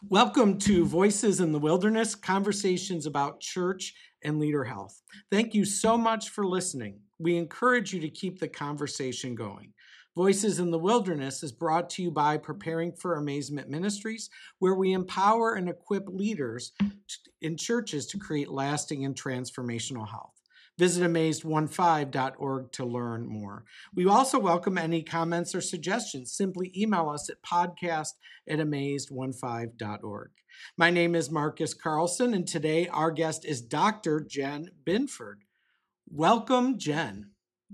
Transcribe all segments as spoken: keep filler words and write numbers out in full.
Welcome to Voices in the Wilderness, conversations about church and leader health. Thank you so much for listening. We encourage you to keep the conversation going. Voices in the Wilderness is brought to you by Preparing for Amazement Ministries, where we empower and equip leaders in churches to create lasting and transformational health. Visit amazed fifteen dot org to learn more. We also welcome any comments or suggestions. Simply email us at podcast at amazed fifteen dot org. My name is Marcus Carlson, and today our guest is Doctor Jen Binford. Welcome, Jen.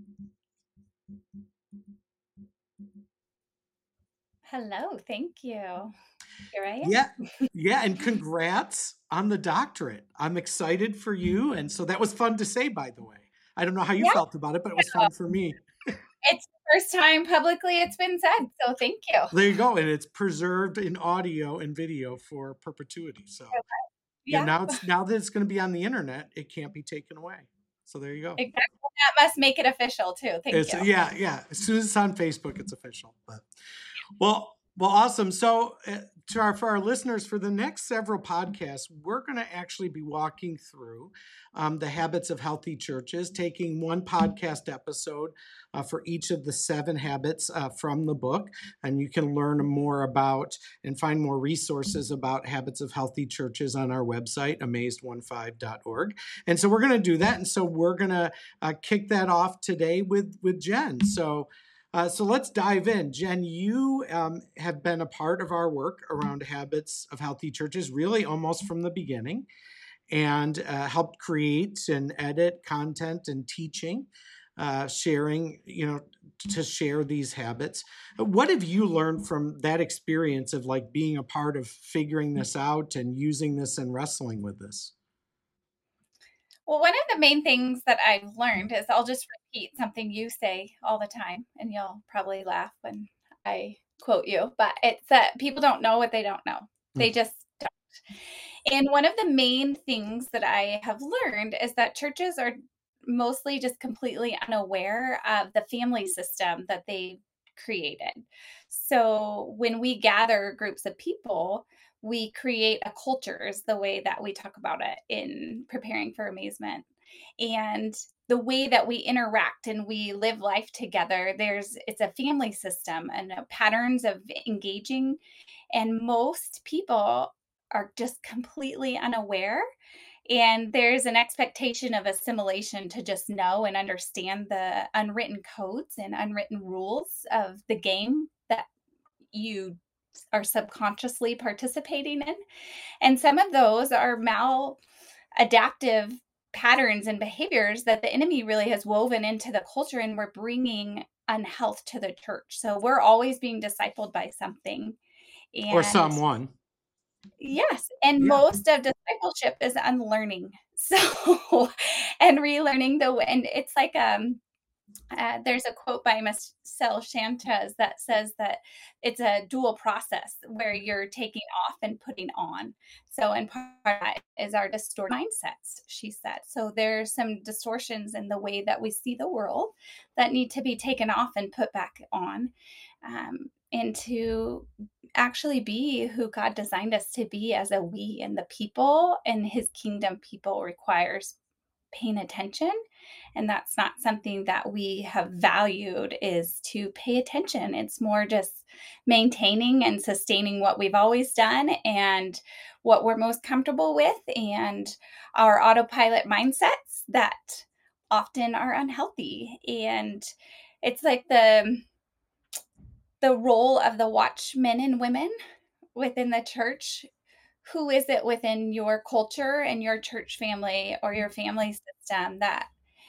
Hello, thank you. Here I am. Yeah, yeah, and congrats on the doctorate. I'm excited for you, and so that was fun to say, by the way. I don't know how you Yeah. felt about it, but it was fun for me. It's the first time publicly it's been said, so thank you. There you go, and it's preserved in audio and video for perpetuity. So yeah, Yeah. now it's now that it's going to be on the internet, it can't be taken away. So there you go. Exactly. That must make it official too. Thank It's, you. yeah, yeah. As soon as it's on Facebook, it's official. But well, well, awesome. So uh, to our for our listeners, for the next several podcasts, we're going to actually be walking through um, the habits of healthy churches, taking one podcast episode uh, for each of the seven habits uh, from the book, and you can learn more about and find more resources about habits of healthy churches on our website, amazed fifteen dot org. And so we're going to do that, and so we're going to uh, kick that off today with with Jen. So. Uh, so let's dive in. Jen, you um, have been a part of our work around habits of healthy churches really almost from the beginning, and uh, helped create and edit content and teaching, uh, sharing, you know, to share these habits. What have you learned from that experience of like being a part of figuring this out and using this and wrestling with this? Well, one of the main things that I've learned is I'll just repeat something you say all the time, and you'll probably laugh when I quote you, but it's that people don't know what they don't know. They just don't. And one of the main things that I have learned is that churches are mostly just completely unaware of the family system that they created. So when we gather groups of people, we create a culture is the way that we talk about it in Preparing for Amazement. And the way that we interact and we live life together, there's it's a family system and uh, patterns of engaging. And most people are just completely unaware. And there's an expectation of assimilation to just know and understand the unwritten codes and unwritten rules of the game that you are subconsciously participating in. And some of those are maladaptive patterns and behaviors that the enemy really has woven into the culture, and we're bringing unhealth to the church. So we're always being discipled by something. And Or someone. Yes, and Yeah. most of discipleship is unlearning. So, and relearning the way, and it's like um uh, there's a quote by Marcel Chantes that says that it's a dual process where you're taking off and putting on. So, and part of that is our distorted mindsets, she said. So there's some distortions in the way that we see the world that need to be taken off and put back on, um, and to actually be who God designed us to be as a we, and the people and his kingdom people requires paying attention. And that's not something that we have valued, is to pay attention. It's more just maintaining and sustaining what we've always done and what we're most comfortable with, and our autopilot mindsets that often are unhealthy. And it's like the the role of the watchmen and women within the church. Who is it within your culture and your church family or your family system that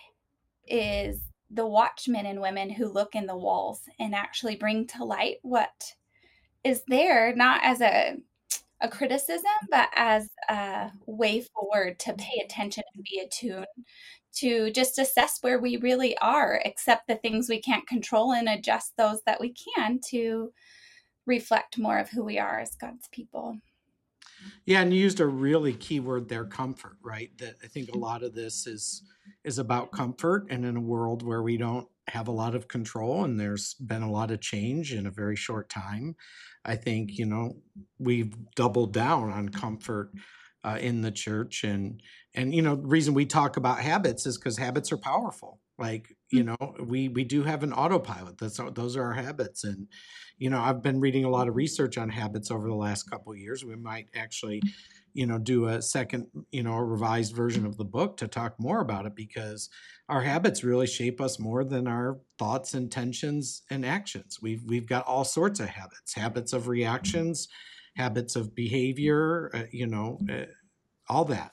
is the watchmen and women who look in the walls and actually bring to light what is there, not as a a criticism, but as a way forward to pay attention and be attuned to just assess where we really are, accept the things we can't control and adjust those that we can to reflect more of who we are as God's people. Yeah, and you used a really key word there, comfort, right? That I think a lot of this is is about comfort, and in a world where we don't have a lot of control, and there's been a lot of change in a very short time. I think, you know, we've doubled down on comfort uh, in the church. And, and, you know, the reason we talk about habits is because habits are powerful. Like, you know, we, we do have an autopilot. That's, those are our habits. And, you know, I've been reading a lot of research on habits over the last couple of years. We might actually, you know, do a second, you know, a revised version of the book to talk more about it, because our habits really shape us more than our thoughts, intentions, and actions. We've, we've got all sorts of habits, habits of reactions, habits of behavior, uh, you know, uh, all that.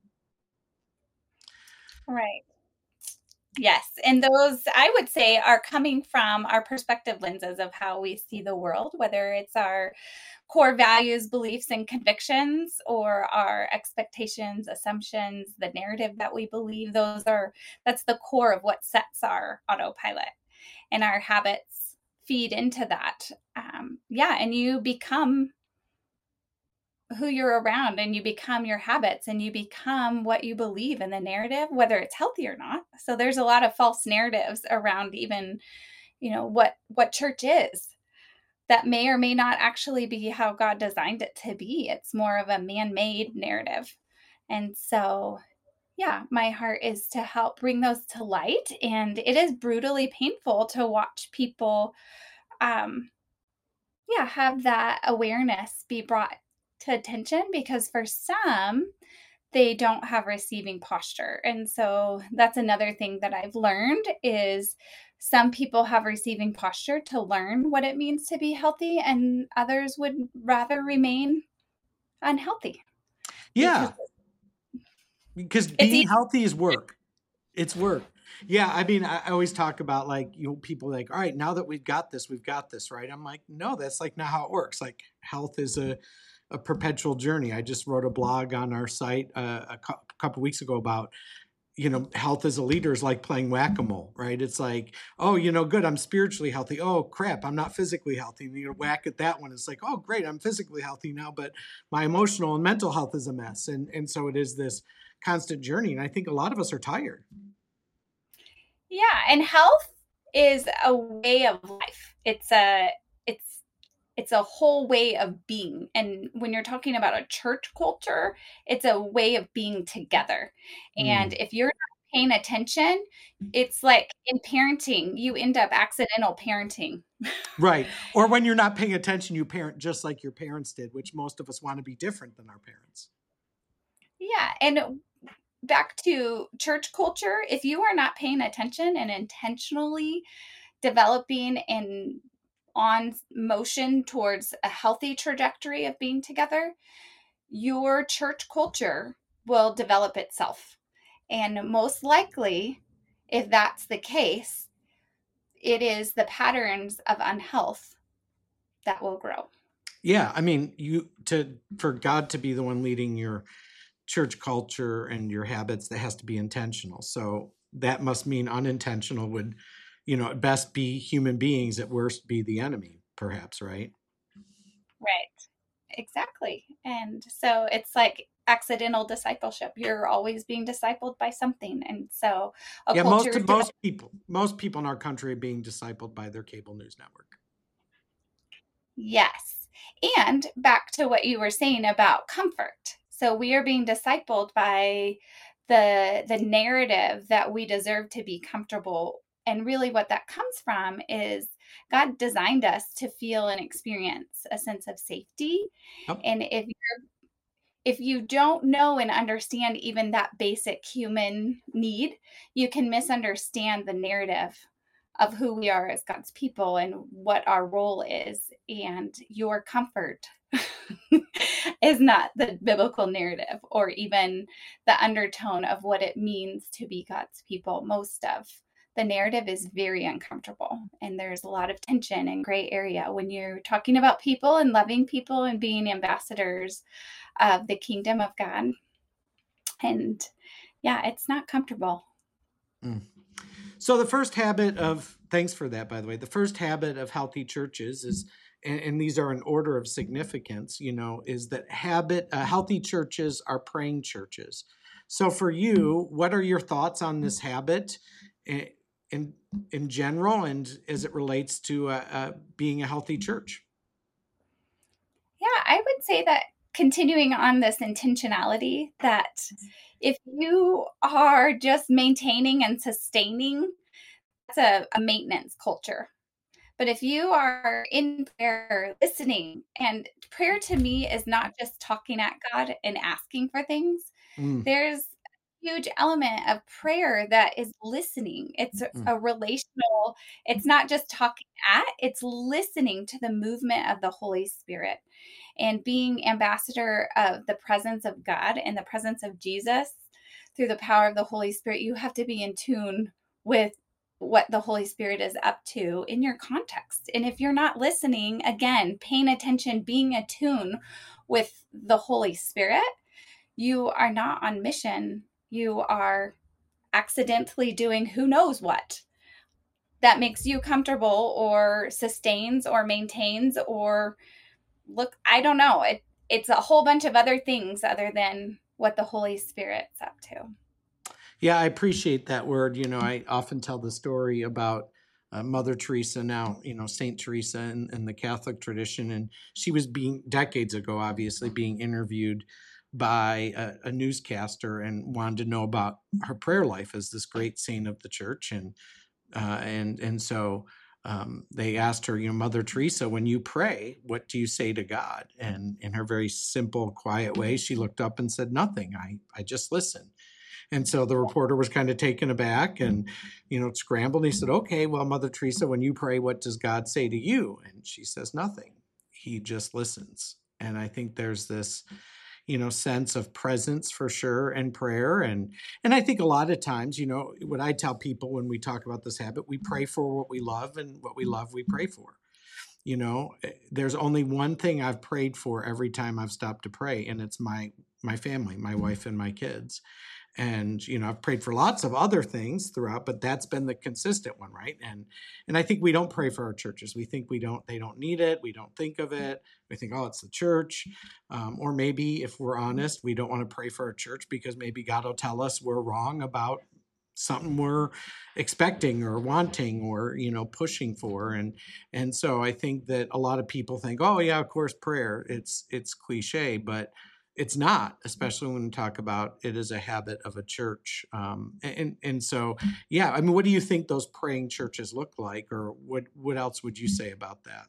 Right. Yes. And those, I would say, are coming from our perspective lenses of how we see the world, whether it's our core values, beliefs, and convictions, or our expectations, assumptions, the narrative that we believe. Those are, that's the core of what sets our autopilot, and our habits feed into that. Um, yeah. And you become who you're around, and you become your habits, and you become what you believe in the narrative, whether it's healthy or not. So there's a lot of false narratives around even, you know, what, what church is, that may or may not actually be how God designed it to be. It's more of a man-made narrative. And so, yeah, my heart is to help bring those to light. And it is brutally painful to watch people, um, yeah, have that awareness be brought to attention, because for some, they don't have receiving posture. And so that's another thing that I've learned is some people have receiving posture to learn what it means to be healthy, and others would rather remain unhealthy. Yeah. Because, because being easy. healthy is work. It's work. Yeah. I mean, I, I always talk about, like, you know, people like, all right, now that we've got this, we've got this, right? I'm like, no, that's like not how it works. Like, health is a, a perpetual journey. I just wrote a blog on our site uh, a cu- couple weeks ago about, you know, health as a leader is like playing whack-a-mole, right? It's like, oh, you know, good, I'm spiritually healthy. Oh, crap, I'm not physically healthy. And you whack at that one. It's like, oh, great, I'm physically healthy now, but my emotional and mental health is a mess. And, and so it is this constant journey. And I think a lot of us are tired. Yeah. And health is a way of life. It's a, it's, it's a whole way of being. And when you're talking about a church culture, it's a way of being together. And Mm. if you're not paying attention, it's like in parenting, you end up accidental parenting. Right. Or when you're not paying attention, you parent just like your parents did, which most of us want to be different than our parents. Yeah. And back to church culture, if you are not paying attention and intentionally developing and on motion towards a healthy trajectory of being together, your church culture will develop itself. And most likely, if that's the case, it is the patterns of unhealth that will grow. Yeah. I mean, you to for God to be the one leading your church culture and your habits, that has to be intentional. So that must mean unintentional would, you know, at best be human beings, at worst be the enemy, perhaps, right? Right. Exactly. And so it's like accidental discipleship. You're always being discipled by something. And so a yeah, culture most most people, most people in our country are being discipled by their cable news network. Yes. And back to what you were saying about comfort. So we are being discipled by the the narrative that we deserve to be comfortable. And really what that comes from is God designed us to feel and experience a sense of safety. Oh. And if you're if you don't know and understand even that basic human need, you can misunderstand the narrative of who we are as God's people and what our role is. And your comfort is not the biblical narrative or even the undertone of what it means to be God's people. Most of the narrative is very uncomfortable, and there's a lot of tension and gray area when you're talking about people and loving people and being ambassadors of the kingdom of God. And yeah, it's not comfortable. Mm. So the first habit of, thanks for that, by the way, the first habit of healthy churches is, and, and these are in order of significance, you know, is that habit, uh, healthy churches are praying churches. So for you, what are your thoughts on this habit? in in general, and as it relates to uh, uh, being a healthy church? Yeah, I would say that continuing on this intentionality, that if you are just maintaining and sustaining, that's a, a maintenance culture. But if you are in prayer, listening, and prayer to me is not just talking at God and asking for things. Mm, There's a huge element of prayer that is listening. It's a, mm, a relational, it's not just talking at, it's listening to the movement of the Holy Spirit and being ambassador of the presence of God and the presence of Jesus through the power of the Holy Spirit. You have to be in tune with what the Holy Spirit is up to in your context. And if you're not listening, again, paying attention, being attuned with the Holy Spirit, you are not on mission. You are accidentally doing who knows what that makes you comfortable or sustains or maintains or look, I don't know. It it's a whole bunch of other things other than what the Holy Spirit's up to. Yeah, I appreciate that word. You know, I often tell the story about uh, Mother Teresa, now, you know, Saint Teresa in, in the Catholic tradition. And she was being, decades ago, obviously, being interviewed by a, a newscaster and wanted to know about her prayer life as this great saint of the church. And, uh, and, and so um, they asked her, you know, Mother Teresa, when you pray, what do you say to God? And in her very simple, quiet way, she looked up and said, nothing. I, I just listen. And so the reporter was kind of taken aback and, you know, scrambled. He said, okay, well, Mother Teresa, when you pray, what does God say to you? And she says, nothing. He just listens. And I think there's this, you know, sense of presence for sure and prayer. And, and I think a lot of times, you know, what I tell people when we talk about this habit, we pray for what we love, and what we love, we pray for. You know, there's only one thing I've prayed for every time I've stopped to pray, and it's my, my family, my wife and my kids. And you know, I've prayed for lots of other things throughout, but that's been the consistent one, right? and and I think we don't pray for our churches. We think we don't they don't need it. We don't think of it. We think, oh, it's the church. Um, or maybe, if we're honest, we don't want to pray for our church because maybe God will tell us we're wrong about something we're expecting or wanting or, you know, pushing for. and and so I think that a lot of people think, oh yeah, of course, prayer, it's it's cliche, but it's not, especially when we talk about it as a habit of a church. Um, and and so, yeah, I mean, what do you think those praying churches look like, or what what else would you say about that?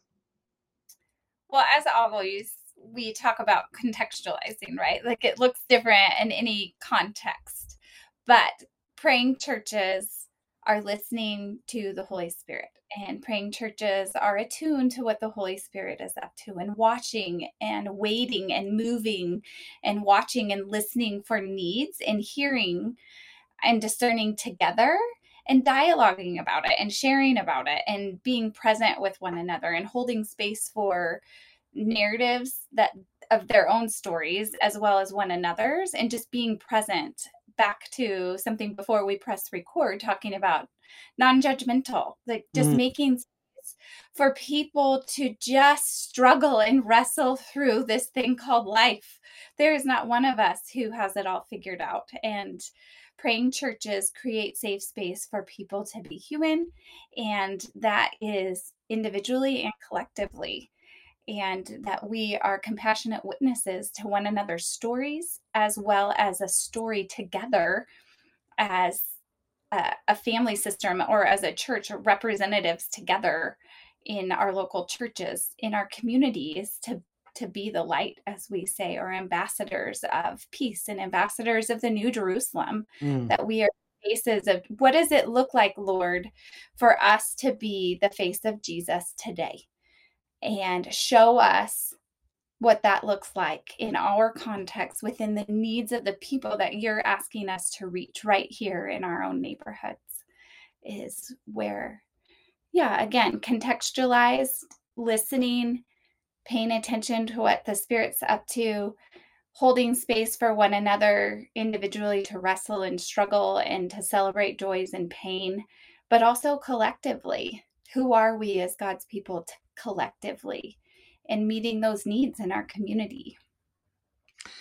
Well, as always, we talk about contextualizing, right? Like it looks different in any context, but praying churches are listening to the Holy Spirit, and praying churches are attuned to what the Holy Spirit is up to, and watching and waiting and moving and watching and listening for needs and hearing and discerning together and dialoguing about it and sharing about it and being present with one another and holding space for narratives that of their own stories as well as one another's, and just being present. Back to something before we press record, talking about non-judgmental, like just Mm, making space for people to just struggle and wrestle through this thing called life. There is not one of us who has it all figured out, and praying churches create safe space for people to be human, and that is individually and collectively, and that we are compassionate witnesses to one another's stories, as well as a story together as a, a family system, or as a church, representatives together in our local churches, in our communities, to to be the light, as we say, or ambassadors of peace and ambassadors of the New Jerusalem. mm. That we are faces of, what does it look like, Lord, for us to be the face of Jesus today? And show us what that looks like in our context, within the needs of the people that you're asking us to reach right here in our own neighborhoods, is where, yeah, again, contextualized listening, paying attention to what the Spirit's up to, holding space for one another individually to wrestle and struggle and to celebrate joys and pain, but also collectively. Who are we as God's people to collectively, and meeting those needs in our community?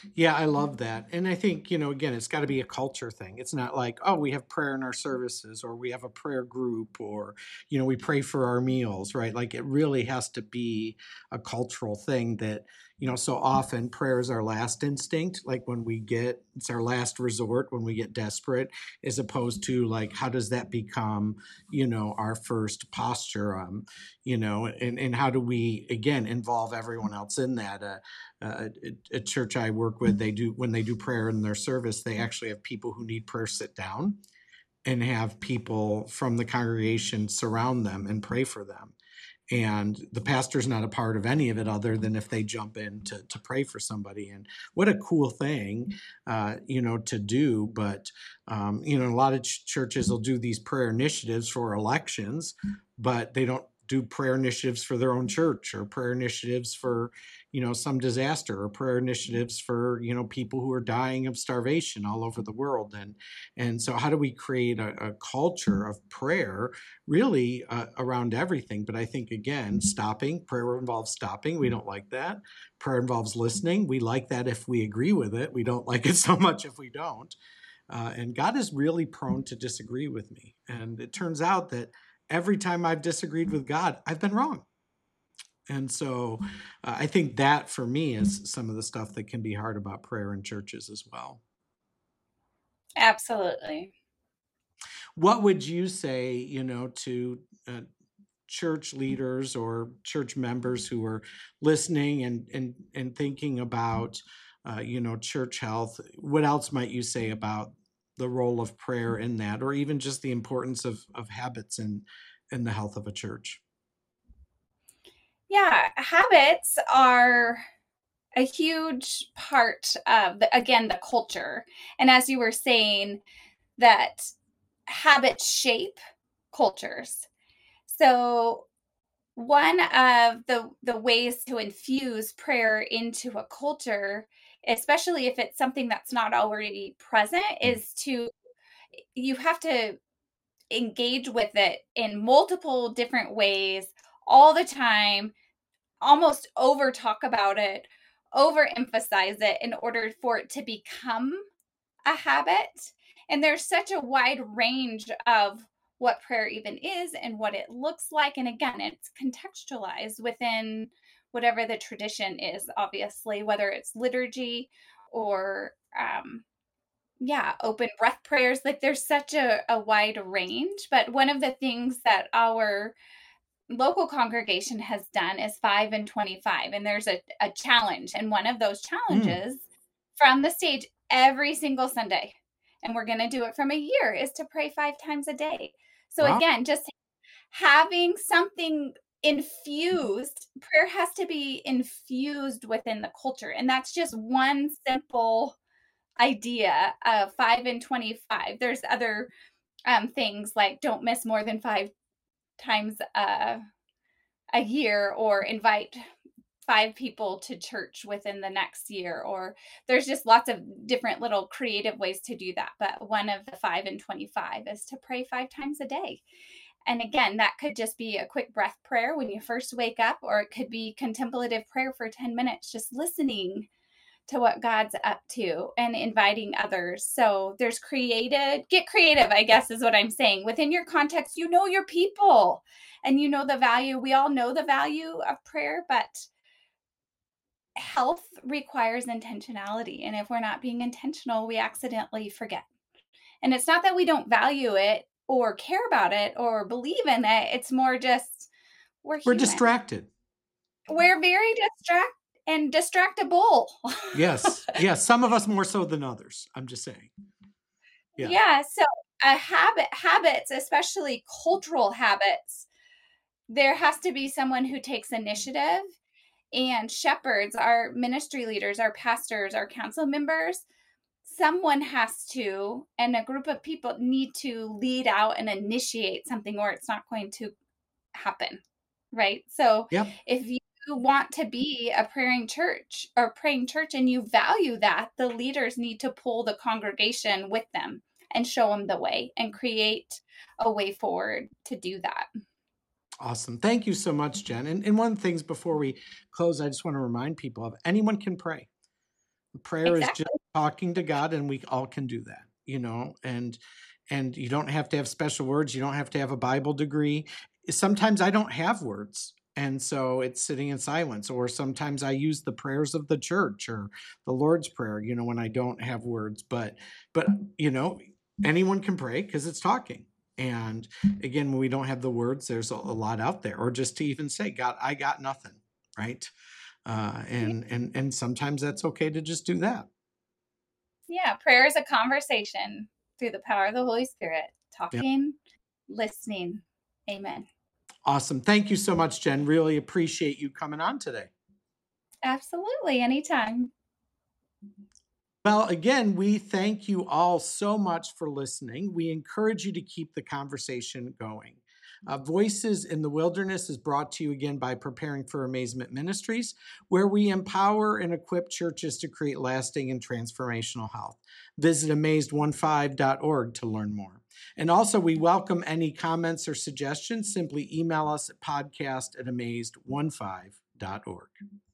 Yeah, I love that. And I think, you know, again, it's got to be a culture thing. It's not like, oh, we have prayer in our services or we have a prayer group or, you know, we pray for our meals, right? Like it really has to be a cultural thing that, you know, so often prayer is our last instinct. Like when we get, it's our last resort when we get desperate, as opposed to like, how does that become, you know, our first posture? Um, you know, and, and how do we, again, involve everyone else in that? Uh, uh, a, a church I work with, they do when they do prayer in their service, they actually have people who need prayer sit down and have people from the congregation surround them and pray for them. And the pastor's not a part of any of it other than if they jump in to, to pray for somebody. And what a cool thing, uh, you know, to do. But, um, you know, a lot of ch- churches will do these prayer initiatives for elections, but they don't do prayer initiatives for their own church or prayer initiatives for, you know, some disaster or prayer initiatives for, you know, people who are dying of starvation all over the world. And, and so how do we create a, a culture of prayer really uh, around everything? But I think, again, stopping, prayer involves stopping. We don't like that. Prayer involves listening. We like that if we agree with it. We don't like it so much if we don't. Uh, and God is really prone to disagree with me. And it turns out that every time I've disagreed with God, I've been wrong. And so uh, I think that for me is some of the stuff that can be hard about prayer in churches as well. Absolutely. What would you say, you know, to uh, church leaders or church members who are listening and and and thinking about, uh, you know, church health? What else might you say about the role of prayer in that, or even just the importance of of habits in in the health of a church? Yeah, habits are a huge part of the, again, the culture. And as you were saying, that habits shape cultures. So one of the the ways to infuse prayer into a culture, especially if it's something that's not already present, is to you have to engage with it in multiple different ways all the time, almost over talk about it, overemphasize it in order for it to become a habit. And there's such a wide range of what prayer even is and what it looks like. And again, it's contextualized within whatever the tradition is, obviously, whether it's liturgy or, um, yeah, open breath prayers. Like there's such a, a wide range. But one of the things that our local congregation has done is five and twenty-five. And there's a, a challenge. And one of those Mm, challenges from the stage every single Sunday, and we're going to do it from a year, is to pray five times a day. So wow. again, just having something infused, prayer has to be infused within the culture. And that's just one simple idea of five and twenty-five. There's other um, things like don't miss more than five times uh, a year, or invite five people to church within the next year, or there's just lots of different little creative ways to do that. But one of the five and twenty-five is to pray five times a day. And again, that could just be a quick breath prayer when you first wake up, or it could be contemplative prayer for ten minutes, just listening to what God's up to and inviting others. So there's creative, get creative, I guess is what I'm saying. Within your context, you know your people and you know the value. We all know the value of prayer, but health requires intentionality. And if we're not being intentional, we accidentally forget. And it's not that we don't value it or care about it or believe in it. It's more just we're We're human. distracted. We're very distract and distractible. Yes. Yes. Some of us more so than others. I'm just saying. Yeah. Yeah. So a habit habits, especially cultural habits, there has to be someone who takes initiative, and shepherds, our ministry leaders, our pastors, our council members, someone has to, and a group of people need to lead out and initiate something, or it's not going to happen. Right. So Yep. if you want to be a praying church or praying church and you value that, the leaders need to pull the congregation with them and show them the way and create a way forward to do that. Awesome. Thank you so much, Jen. And, and one of the things before we close, I just want to remind people of anyone can pray. Prayer is Exactly. just talking to God, and we all can do that, you know, and and you don't have to have special words. You don't have to have a Bible degree. Sometimes I don't have words. And so it's sitting in silence, or sometimes I use the prayers of the church or the Lord's Prayer, you know, when I don't have words. But, but, you know, anyone can pray because it's talking. And again, when we don't have the words, there's a, a lot out there, or just to even say, God, I got nothing, right? Uh, Yeah. and, and, and sometimes that's okay to just do that. Yeah. Prayer is a conversation through the power of the Holy Spirit, Yeah. talking, listening. Amen. Awesome. Thank you so much, Jen. Really appreciate you coming on today. Absolutely. Anytime. Well, again, we thank you all so much for listening. We encourage you to keep the conversation going. Uh, Voices in the Wilderness is brought to you again by Preparing for Amazement Ministries, where we empower and equip churches to create lasting and transformational health. Visit amazed fifteen dot org to learn more. And also, we welcome any comments or suggestions. Simply email us at podcast at amazed fifteen dot org.